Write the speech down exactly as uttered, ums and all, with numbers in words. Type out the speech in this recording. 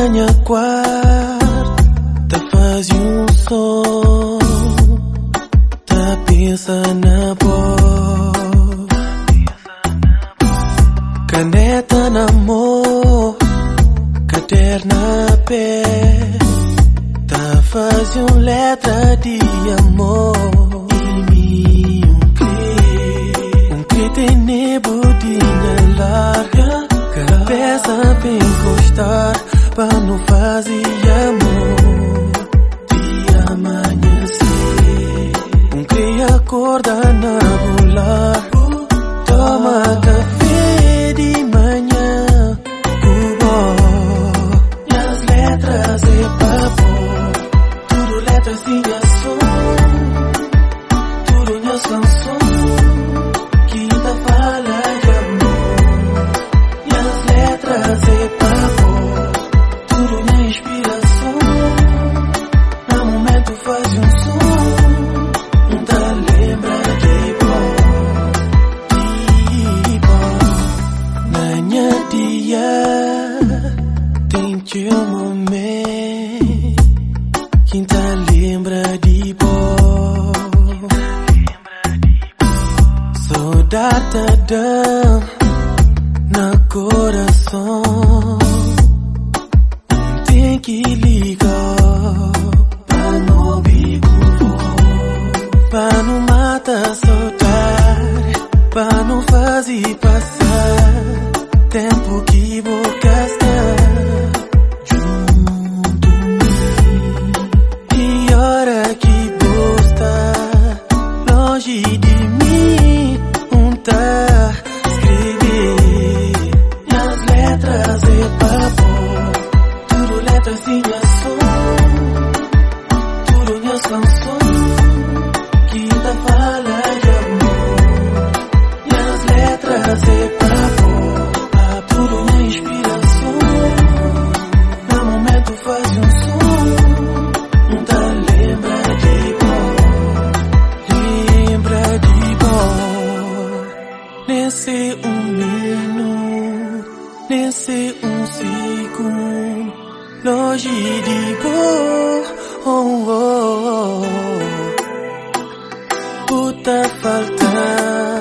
minha quarta faz um som, tá pensa na voz, caneta na mão, caderno na pé, tá fazendo letra de amor. E me um crê, um crê tem nebudinha larga, cabeça bem encostar, pra não fazer amor de amanhecer. Um crê acorda na bular, toma café de manhã, o bom, e as letras é papo, tudo letras tinha som, tudo minhas canções, que ainda fala de amor, e as letras é papo, tudo minha inspiração, no momento faz um som, não tá lembra de bom, de bom, na minha dia, tem teu momento, quem tá lembra de bom, saudade dá na coração, tem que ligar pra não ouvir voz, pra não matar saudade, pra não fazer passar tempo que vou gastar junto mim. E hora que gosta longe de mim, um tá escrever, e as letras é papo, tudo letras tinha som, tudo minhas canções, que ainda fala de amor, e as letras é papo, tudo minha inspiração, no momento faz um som, não tá lembra de bom, lembra de bom, nesse um minuto, nesse um segundo, longe de bom, oh, oh, oh, puta falta.